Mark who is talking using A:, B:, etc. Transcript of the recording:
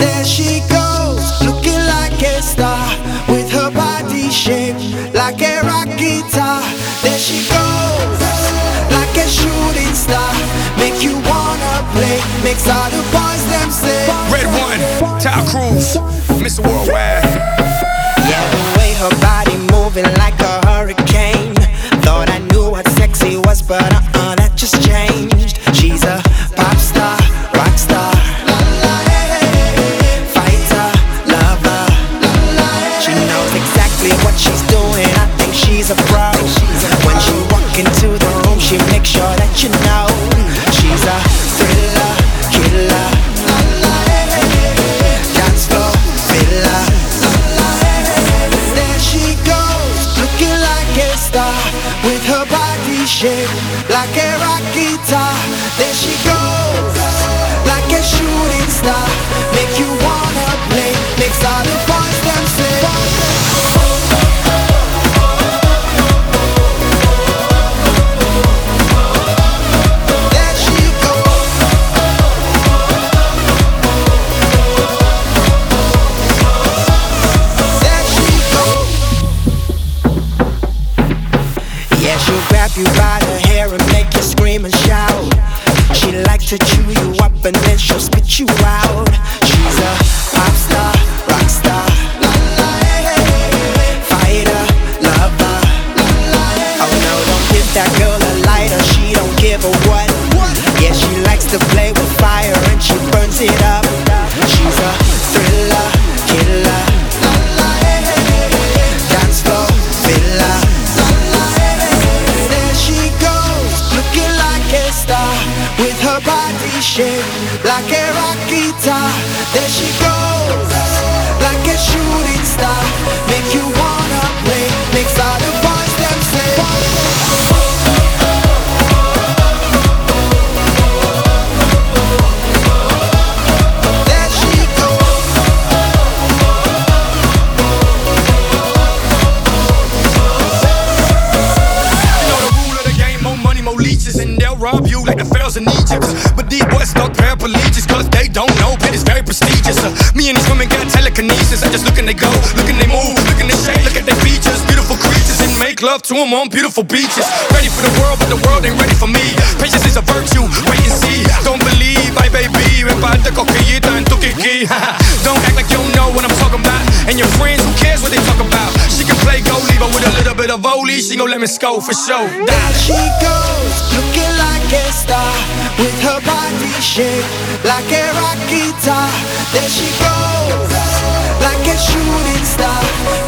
A: There she goes, looking like a star, with her body shaped like a rock guitar. There she goes, like a shooting star, make you wanna play, makes all the boys them say.
B: Red One, Ty Cruz, Mr. Worldwide.
A: Yeah, the way her body moving like a hurricane. Thought I knew what sexy was, but that just changed. She's a pop star, rock star, fighter, lover. She knows exactly what she's doing. I think she's a pro. When she walk into the room, she makes sure that you know she's a thriller, killer, dance floor filler. There she goes, looking like a star, with her body shaped like a rock guitar. There she goes, like a shooting star, make you wanna play, makes all the boys them say. There she goes. There she goes. Yeah, she'll grab you by the hair and make you scream and shout. She likes to chew you up and then she'll spit you out. She's a pop star, rock star, fighter, lover. Oh no, don't give that girl a lighter, she don't give a what. Yeah, she likes to play with fire and she burns it up. She's a thriller, killer, dance floor filler. There she goes, looking like a star, with her body shaped like a rock guitar. There she goes, like a shooting star, make you wanna play, makes all the boys them say. There she goes.
B: You know the rule of the game, more money, more leeches, and they'll rob you like the pharaohs in Egypt. But these boys stuck paraplegics, cause they don't know, but it's very prestigious. Me and these women got telekinesis, I just look and they go, look and they move, look and they shake, look at their features, beautiful creatures, and make love to them on beautiful beaches. Ready for the world, but the world ain't ready for me. Patience is a virtue, wait and see. Don't believe, ay baby, me falta coquillita en tu kiki. Don't act like you don't know what I'm talking about. And your friends, who cares what they talk about? She can play goalie, but with a little bit of volley, she gon' let me score for sure.
A: There she goes, looking like a star, with her body shaped like a rock guitar. There she goes, like a shooting star,